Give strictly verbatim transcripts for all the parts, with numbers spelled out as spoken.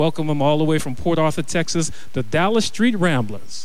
Welcome them all the way from Port Arthur, Texas, the Dallas Street Ramblers.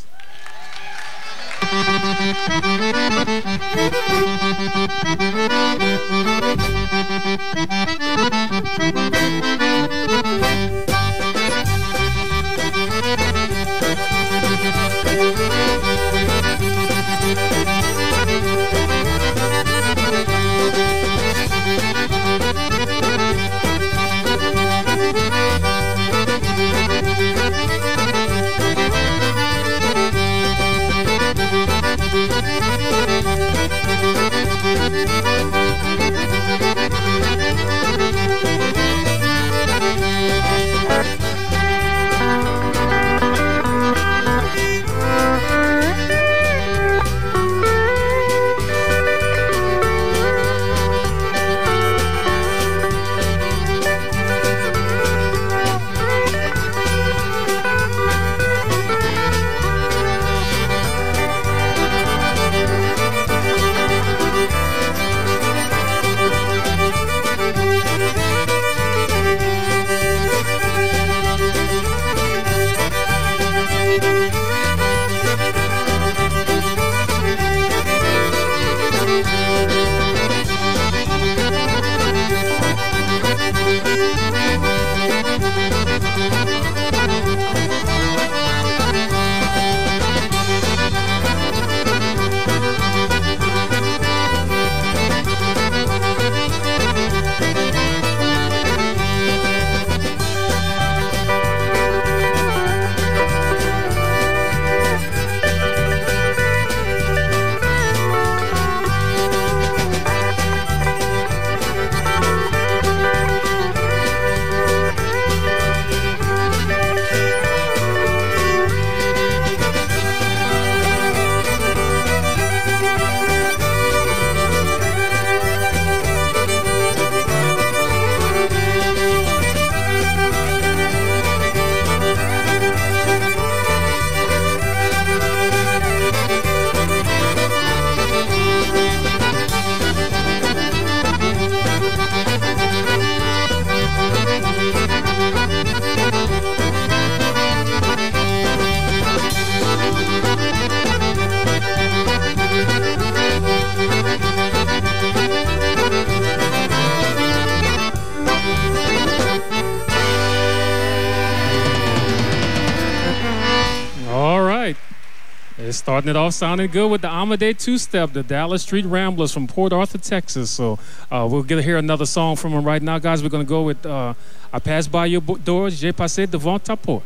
Starting it off sounding good with the Amadee two-step, the Dallas Street Ramblers from Port Arthur, Texas. So uh, we'll get to hear another song from them right now, guys. We're going to go with uh, I Pass By Your Doors, J'ai Passé Devant Ta Porte.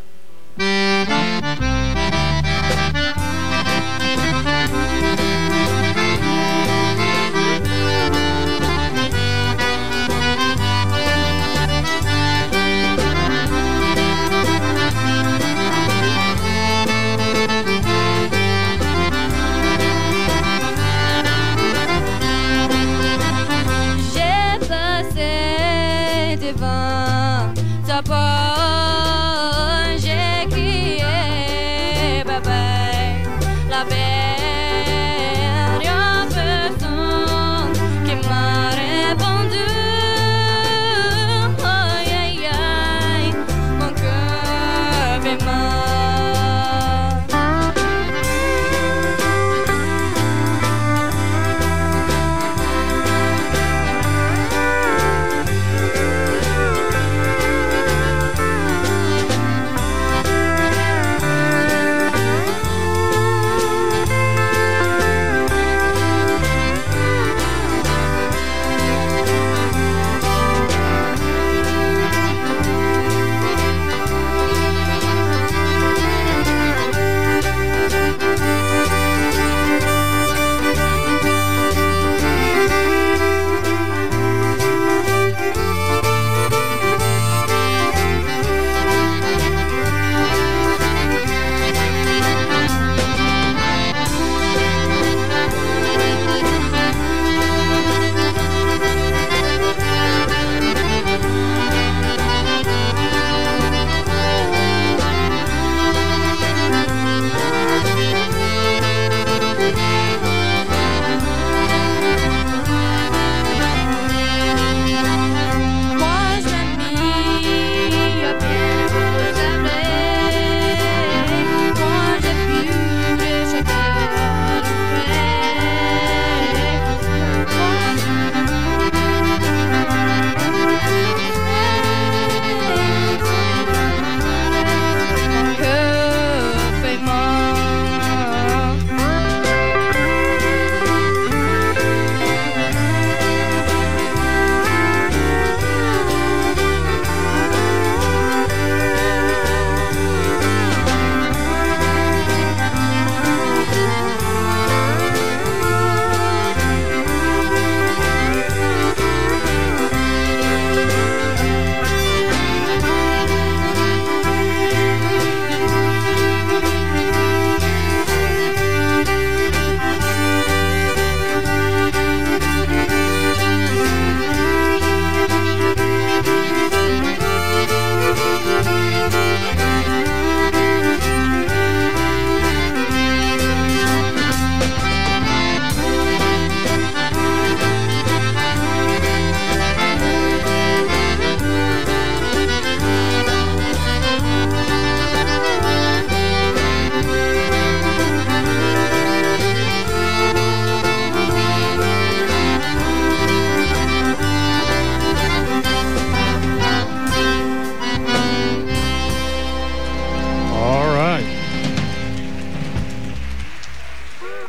Devant ta porte,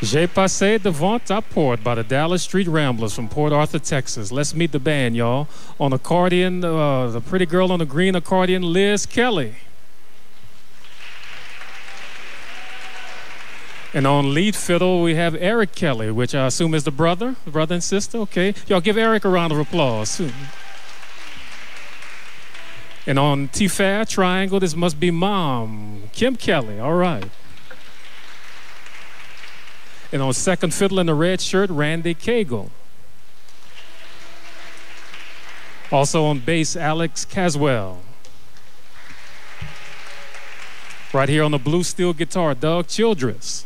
J'ai passé devant ta porte by the Dallas Street Ramblers from Port Arthur, Texas. Let's meet the band, y'all. On accordion, uh, the pretty girl on the green accordion, Liz Kelly. And on lead fiddle, we have Eric Kelly, which I assume is the brother, brother and sister. Okay, y'all give Eric a round of applause. And on T-Fat triangle, this must be Mom, Kim Kelly. All right. And on second fiddle in the red shirt, Randy Cagle. Also on bass, Alex Caswell. Right here on the blue steel guitar, Doug Childress.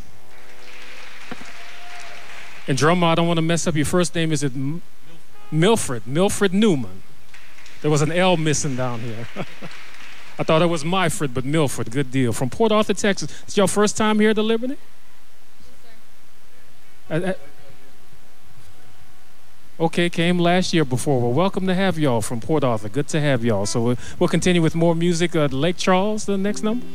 And drummer, I don't want to mess up your first name. Is it M- Milfred? Milfred Newman. There was an L missing down here. I thought it was Myfred, but Milford. Good deal. From Port Arthur, Texas. Is your first time here at the Liberty? Uh, uh, okay, came last year before. Well, welcome to have y'all from Port Arthur. Good to have y'all. So we'll, we'll continue with more music. Uh, Lake Charles, the next number.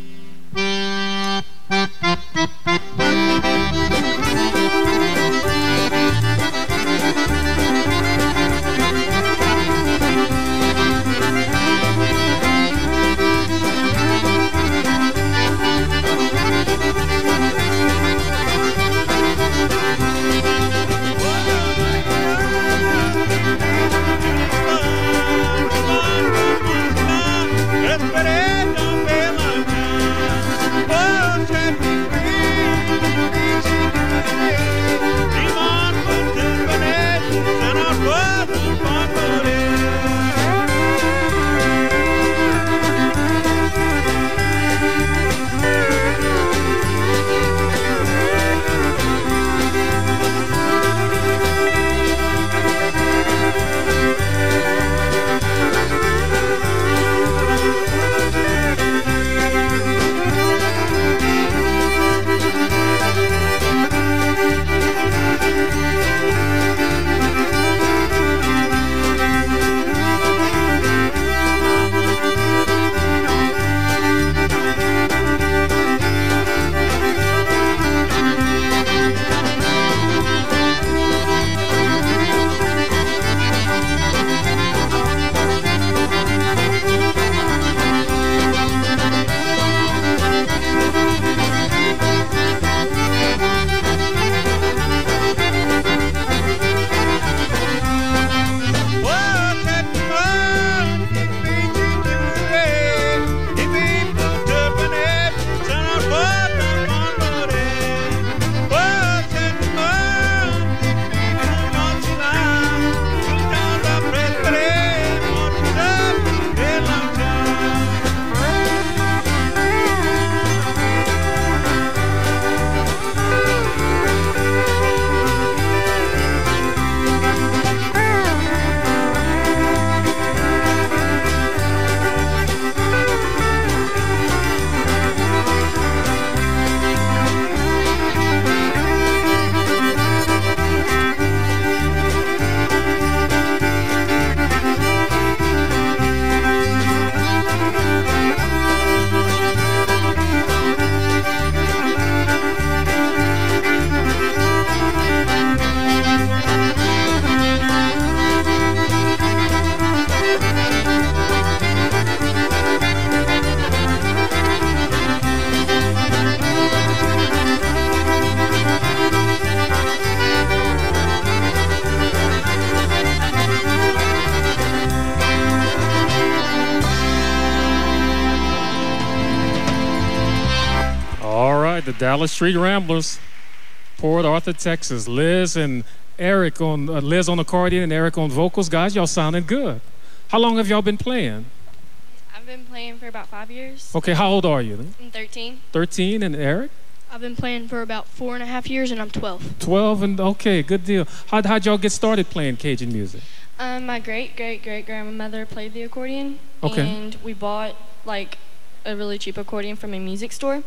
Dallas Street Ramblers, Port Arthur, Texas. Liz and Eric on uh, Liz on accordion and Eric on vocals. Guys, y'all sounding good. How long have y'all been playing? I've been playing for about five years. Okay, how old are you? I'm thirteen. thirteen, and Eric? I've been playing for about four and a half years, and I'm twelve. twelve, and okay, good deal. How, how'd y'all get started playing Cajun music? Um, my great, great, great grandmother played the accordion. Okay. And we bought like a really cheap accordion from a music store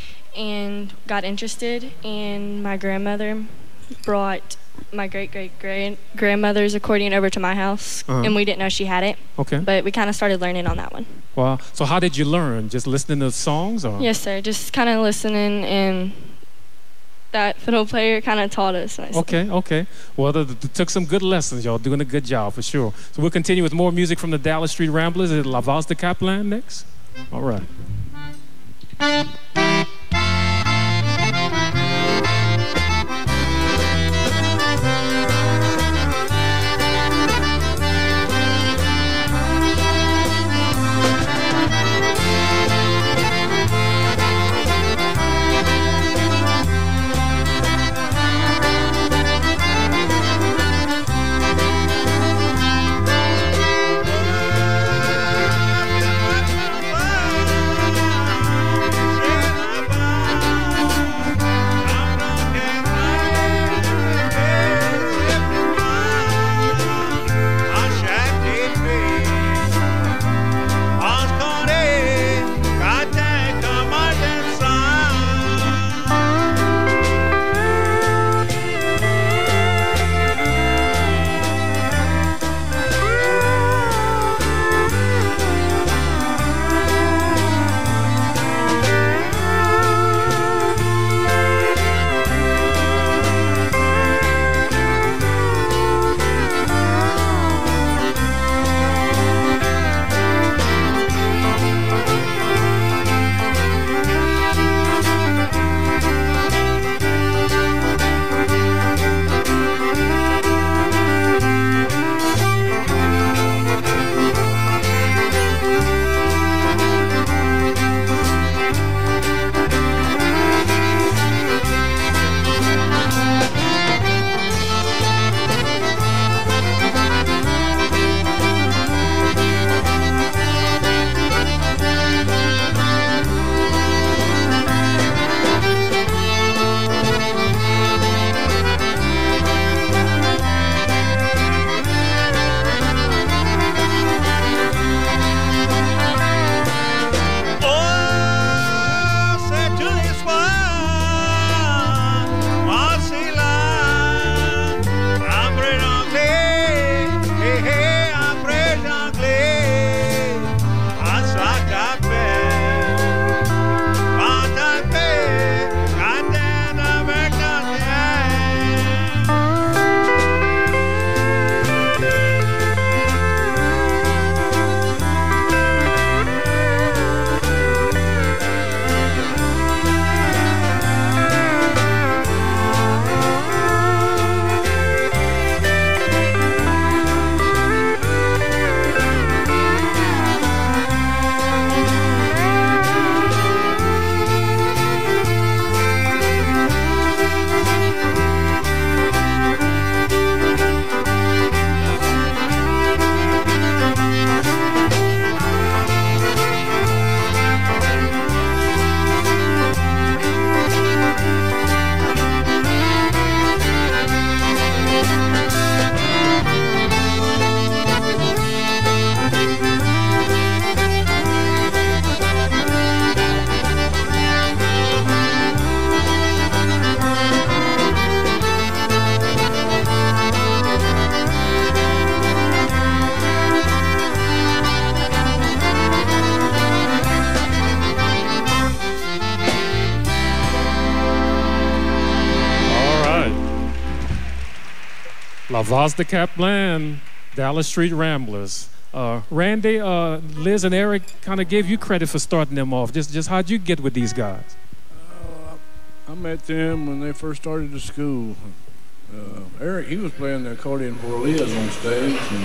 and got interested. And my grandmother brought my great, great, great grandmother's accordion over to my house, uh-huh. and we didn't know she had it. Okay. But we kind of started learning on that one. Wow. So how did you learn? Just listening to songs, or? Yes, sir. Just kind of listening and that fiddle player kind of taught us. Nicely. Okay, okay. Well, they took some good lessons, y'all. Doing a good job for sure. So we'll continue with more music from the Dallas Street Ramblers. Is La Voz de Kaplan next? All right. La Voz de Kaplan, Dallas Street Ramblers. Uh, Randy, uh, Liz, and Eric kind of gave you credit for starting them off. Just, just how'd you get with these guys? Uh, I met them when they first started the school. Uh, Eric, he was playing the accordion for Liz on stage, and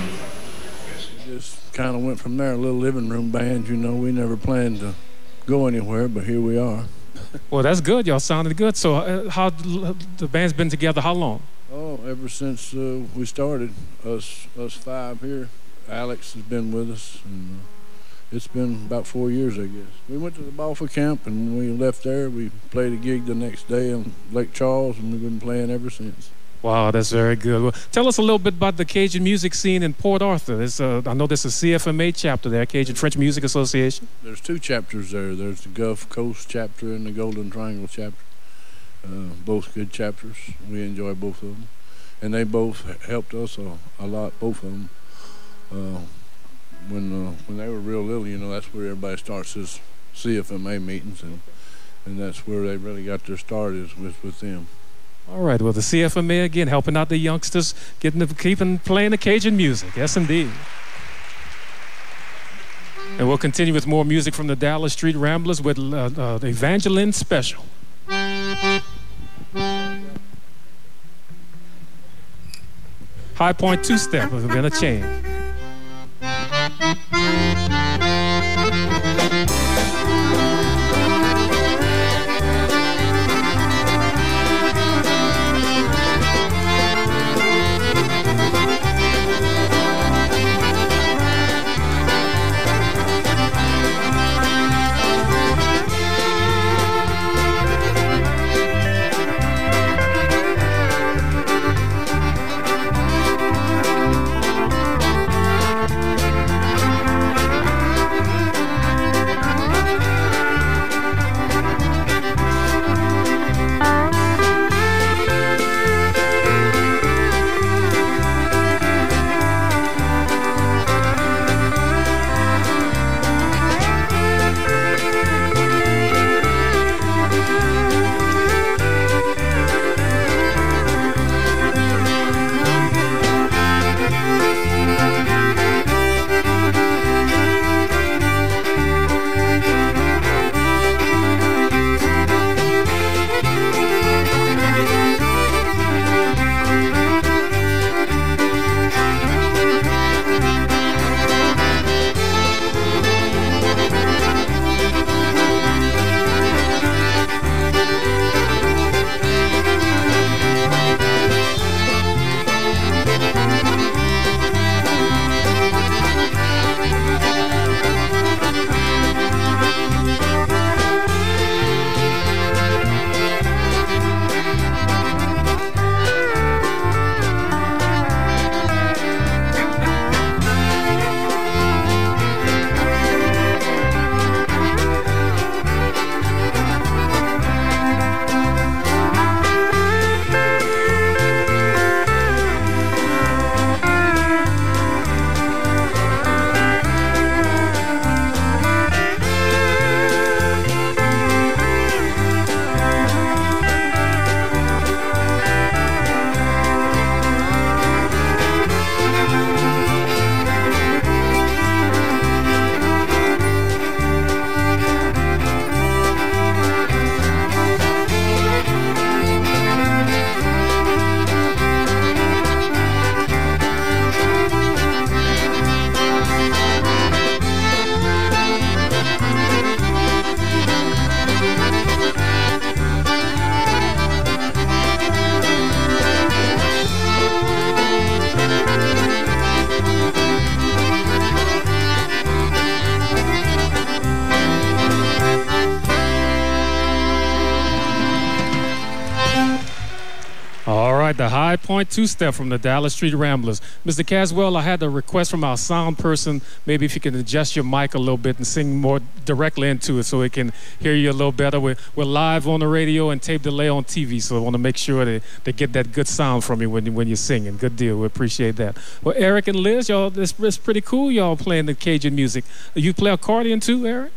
it just kind of went from there. A little living room band, you know. We never planned to go anywhere, but here we are. Well, that's good. Y'all sounded good. So, uh, how the band's been together? How long? Oh, ever since uh, we started, us us five here. Alex has been with us, and uh, it's been about four years, I guess. We went to the Balfour camp, and when we left there, we played a gig the next day on Lake Charles, and we've been playing ever since. Wow, that's very good. Well, tell us a little bit about the Cajun music scene in Port Arthur. It's, uh, I know there's a C F M A chapter there, Cajun French Music Association. There's two chapters there. There's the Gulf Coast chapter and the Golden Triangle chapter. Uh, both good chapters. We enjoy both of them. And they both helped us a, a lot, both of them. Uh, when uh, when they were real little, you know, that's where everybody starts his C F M A meetings. And and that's where they really got their start is with, with them. All right, well, the C F M A again, helping out the youngsters, getting the, keeping playing the Cajun music. Yes, indeed. And we'll continue with more music from the Dallas Street Ramblers with uh, uh, the Evangeline Special. High Point two-step has been a change. The High Point two-step from the Dallas Street Ramblers. Mister Caswell, I had a request from our sound person. Maybe if you can adjust your mic a little bit and sing more directly into it so it can hear you a little better. We're, we're live on the radio and tape delay on T V, so I want to make sure that they get that good sound from you when, you when you're singing. Good deal. We appreciate that. Well, Eric and Liz, y'all, it's, it's pretty cool y'all playing the Cajun music. You play accordion too, Eric?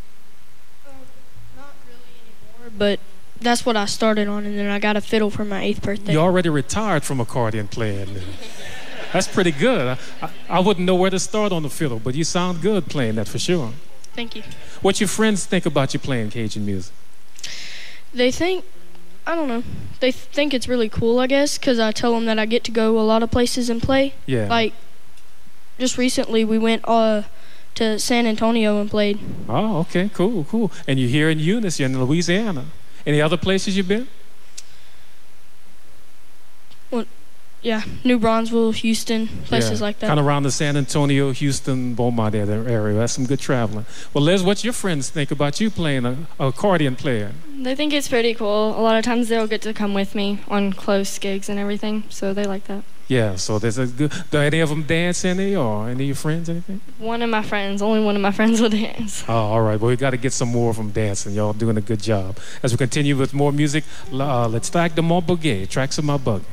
Uh, not really anymore, but that's what I started on, and then I got a fiddle for my eighth birthday. You already retired from accordion playing. That's pretty good. I, I, I wouldn't know where to start on the fiddle, but you sound good playing that for sure. Thank you. What your friends think about you playing Cajun music? They think, I don't know, they think it's really cool, I guess, because I tell them that I get to go a lot of places and play. Yeah. Like, just recently we went uh, to San Antonio and played. Oh, okay, cool, cool. And you're here in Eunice, you're in Louisiana. Any other places you've been? Well, yeah, New Braunfels, Houston, places yeah, like that. Kind of around the San Antonio, Houston, Beaumont area. That's some good traveling. Well, Liz, what your friends think about you playing a, a accordion player? They think it's pretty cool. A lot of times they'll get to come with me on close gigs and everything, so they like that. Yeah, so there's a good. Do any of them dance any, or any of your friends, anything? One of my friends, only one of my friends will dance. Oh, all right. Well, we got to get some more of them dancing. Y'all doing a good job. As we continue with more music, uh, let's tag the Mont Bugay, Tracks of My Buggy.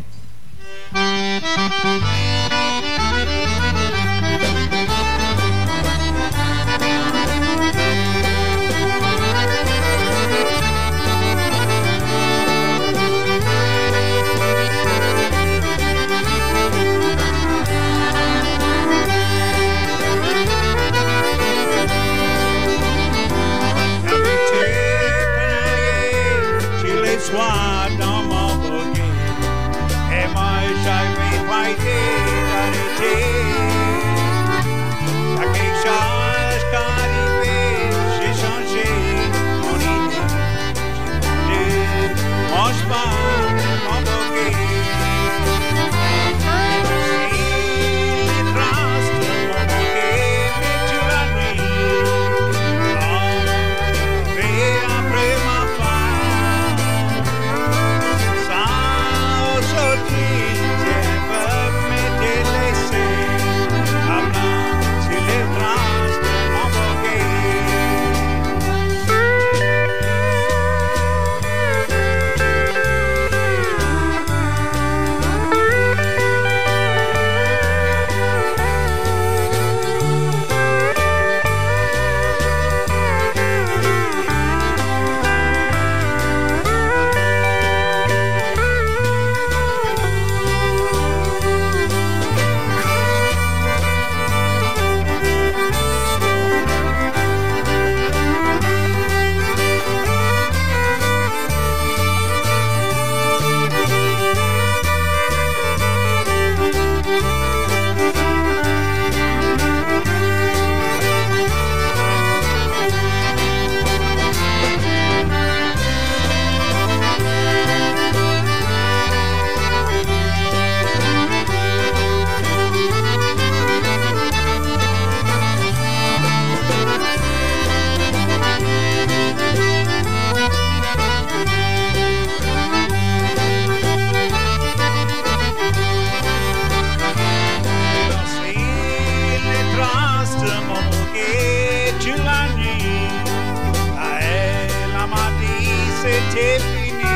t'es fini.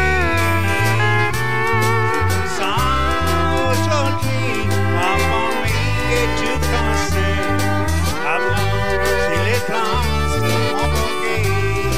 Sans aujourd'hui, ma famille est tout cassée. Avant, c'est les glances de mon bouquet.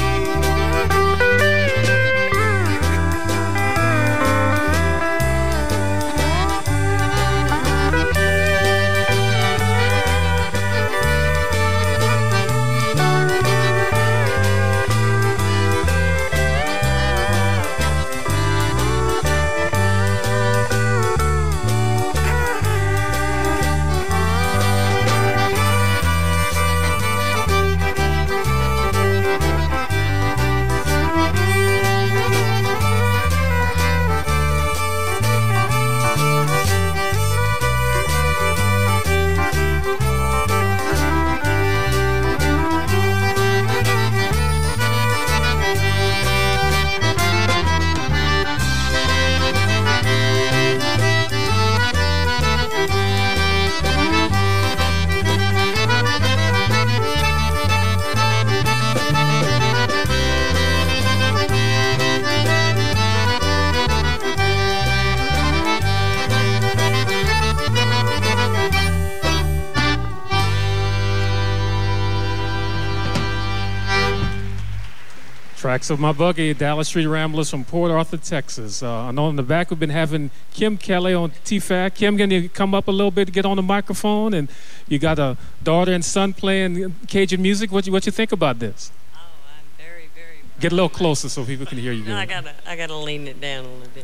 Tracks of My Buggy, Dallas Street Ramblers from Port Arthur, Texas. Uh, I know in the back we've been having Kim Kelly on T F A C. Kim, can you come up a little bit to get on the microphone? And you got a daughter and son playing Cajun music. What you what you think about this? Oh, I'm very, very proud. Get a little closer so people can hear you. No, I good. gotta, I gotta lean it down a little bit.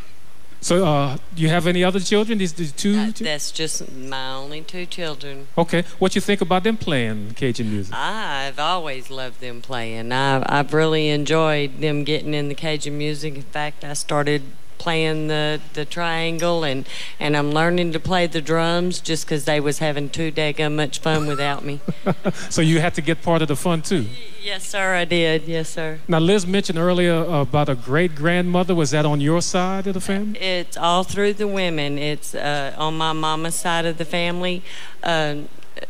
So, uh, do you have any other children? These, these two? Uh, two? that's just my only two children. Okay. What you think about them playing Cajun music? I've always loved them playing. I've, I've really enjoyed them getting in the Cajun music. In fact, I started playing the, the triangle, and, and I'm learning to play the drums just because they was having too daggum much fun without me. So you had to get part of the fun, too? Yes, sir, I did. Yes, sir. Now, Liz mentioned earlier about a great-grandmother. Was that on your side of the family? It's all through the women. It's uh, on my mama's side of the family. Uh,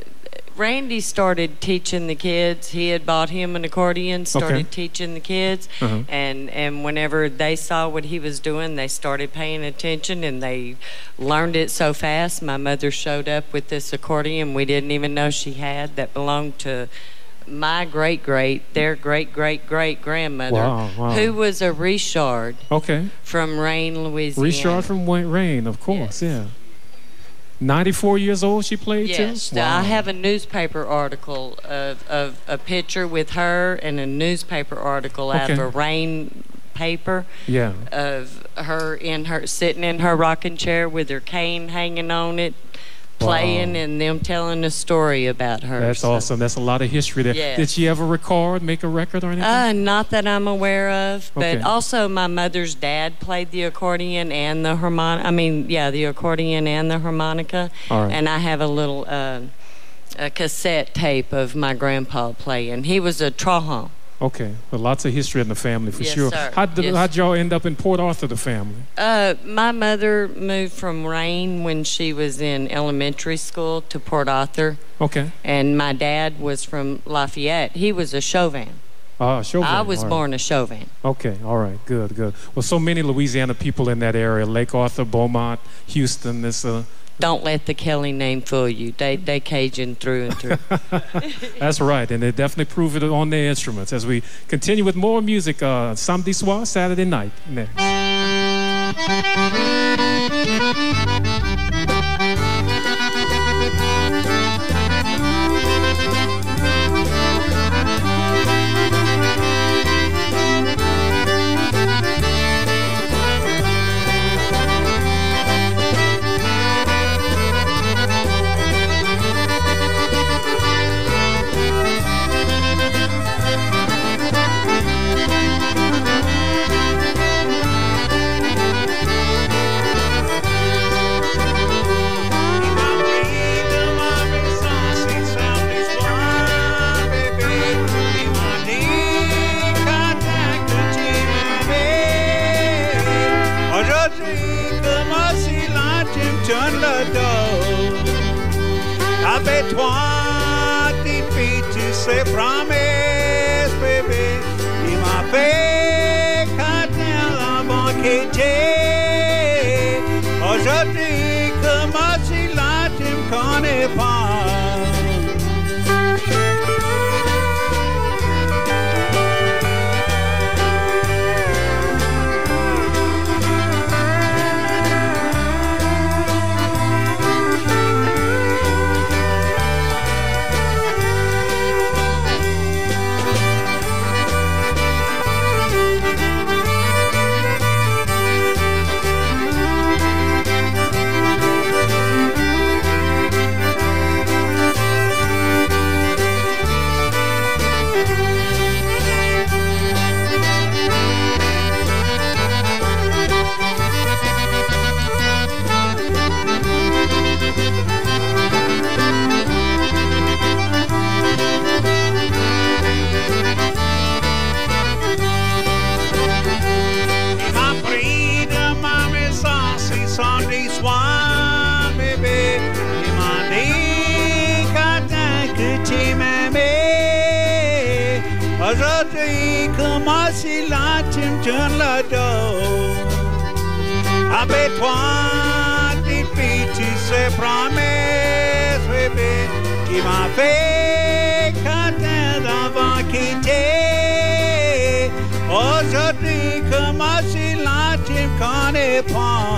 Randy started teaching the kids. He had bought him an accordion, started Okay. teaching the kids, Uh-huh. and, and whenever they saw what he was doing, they started paying attention, and they learned it so fast. My mother showed up with this accordion we didn't even know she had that belonged to my great-great, their great-great-great-grandmother, Wow, wow. who was a Richard Okay. from Rain, Louisiana. Richard from Wa- Rain, of course, Yes. yeah. ninety-four years old she played Yes, too? I have a newspaper article of, of a picture with her and a newspaper article out of Okay. a Rain paper Yeah. of her in her sitting in her rocking chair with her cane hanging on it, playing, Wow. and them telling a story about her. That's So- awesome. That's a lot of history there. Yes. Did she ever record, make a record or anything? Uh, not that I'm aware of, but Okay. also my mother's dad played the accordion and the harmonica. I mean, yeah, the accordion and the harmonica. All right. And I have a little uh, a cassette tape of my grandpa playing. He was a trahan. Okay. Well, lots of history in the family for Yes, sure. sir. How did, Yes. how'd y'all end up in Port Arthur, the family? Uh, my mother moved from Rain when she was in elementary school to Port Arthur, Okay. and my dad was from Lafayette. He was a Chauvin. Ah, Chauvin. I was All right. born a Chauvin. Okay, all right, good, good. Well, so many Louisiana people in that area, Lake Arthur, Beaumont, Houston. This, uh, Don't let the Kelly name fool you. They they Cajun through and through. that's right, and they definitely prove it on their instruments. As we continue with more music, uh, Samedi Soir, Saturday night. Next. Toi, tes filles, tu sais, promesse, bébé. Il m'a fait quitter. Aujourd'hui, comment si là tu me connais pas. Aujourd'hui, comment si là tu me tournes le dos. Avec toi, petite fille, tu sais promesse, bébé, qui m'a fait canter d'avant quitter. Aujourd'hui, comment si là tu me connais pas.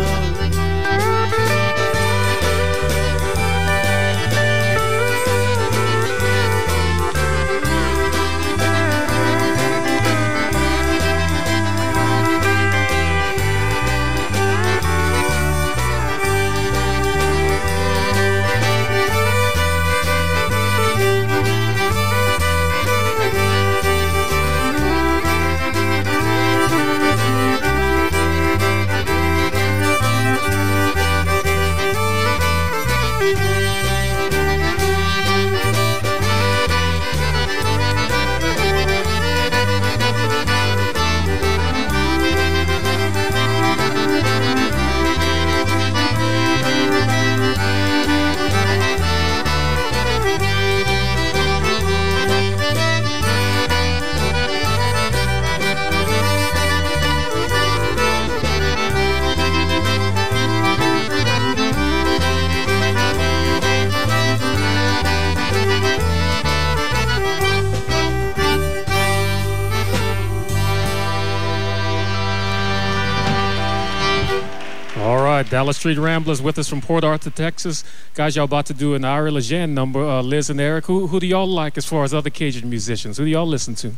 Dallas Street Ramblers with us from Port Arthur, Texas. Guys, y'all about to do an Ira LeJean number. Uh, Liz and Eric, who, who do y'all like as far as other Cajun musicians? Who do y'all listen to?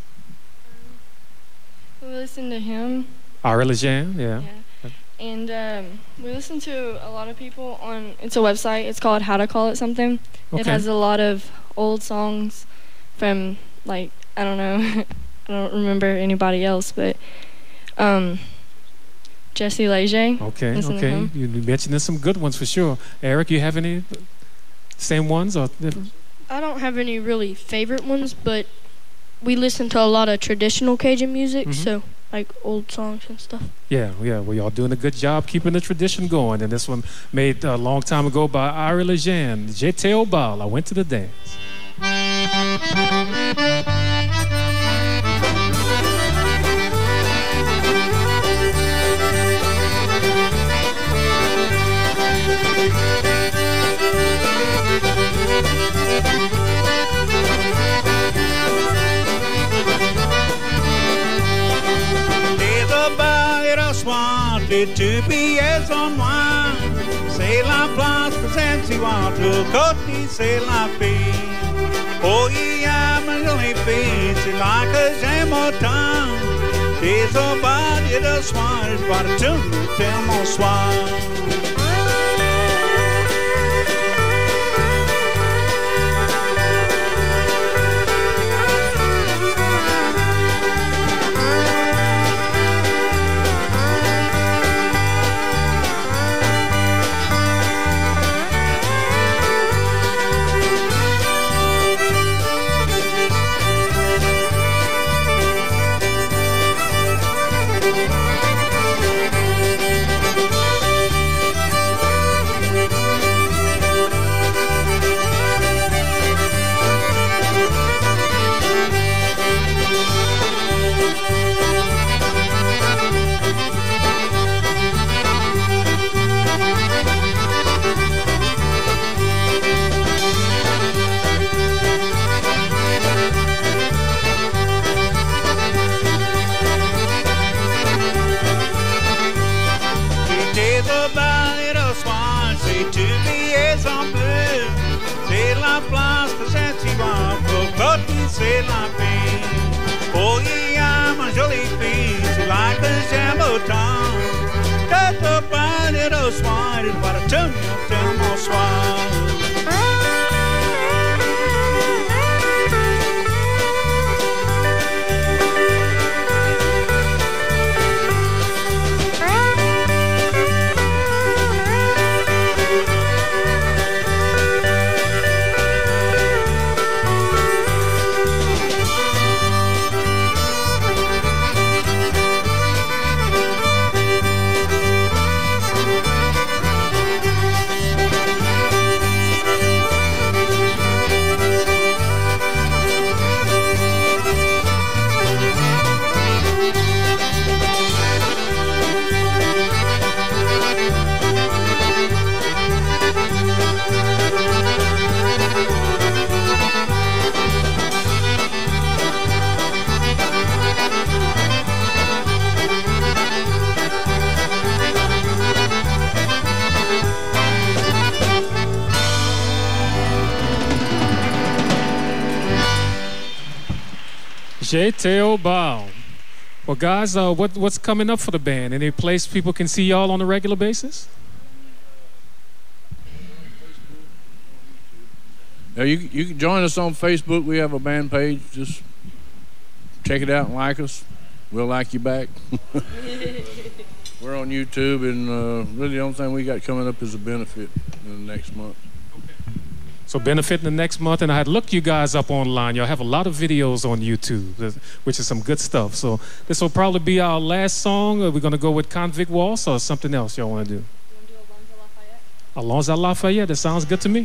We listen to him. Ira LeJean, yeah. Yeah. And um, we listen to a lot of people on, it's a website. It's called How to Call It Something. Okay. It has a lot of old songs from, like, I don't know. I don't remember anybody else, but um, Jesse Leger. Okay, Listen to okay. him. You mentioned some good ones for sure. Eric, you have any same ones or different? I don't have any really favorite ones, but we listen to a lot of traditional Cajun music, Mhm. so like old songs and stuff. Yeah, yeah. Well, y'all doing a good job keeping the tradition going. And this one made a long time ago by Ira LeJean. J'étais au bal. I went to the dance. Les deux billets en noir, c'est la place présente si on tout côté, c'est la fille. Oh, il y a ma jolie fille, c'est là que j'aime autant. Des aubades et de soir, je vois tout tellement soir. c'est la fille. Oh, yeah, my jolie fille, she like a jambotan. Tata banded o swine, what a tune of them all swine. J-T O Bow. Well, guys, uh, what, what's coming up for the band? Any place people can see y'all on a regular basis? Now you you can join us on Facebook. We have a band page. Just check it out and like us. We'll like you back. We're on YouTube, and uh, really the only thing we got coming up is a benefit in the next month. So benefit in the next month, and I had looked you guys up online. Y'all have a lot of videos on YouTube, which is some good stuff. So this will probably be our last song. Are we going to go with Convict Waltz or something else y'all want to do? You want to do Alonzo Lafayette? Alonzo Lafayette, that sounds good to me.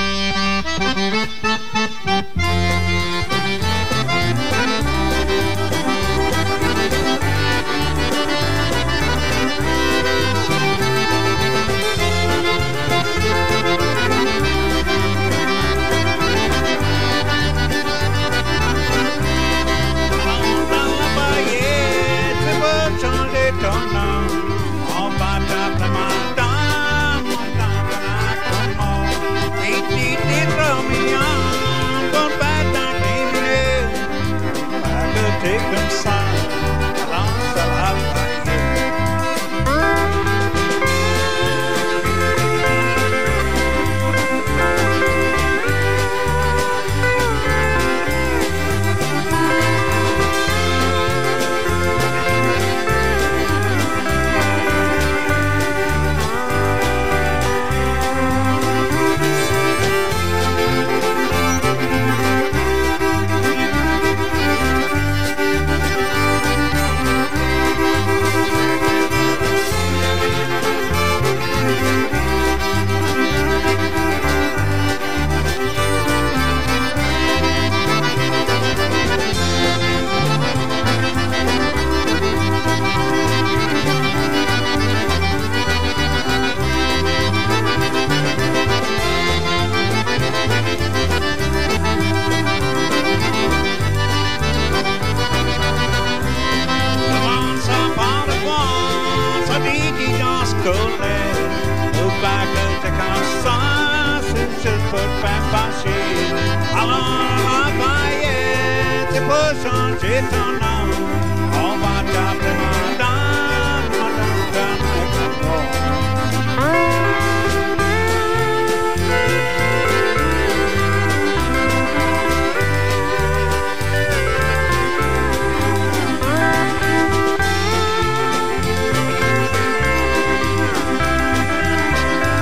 Take them sign, Alonzo Lafayette. Alonzo Lafayette, push on, shit on.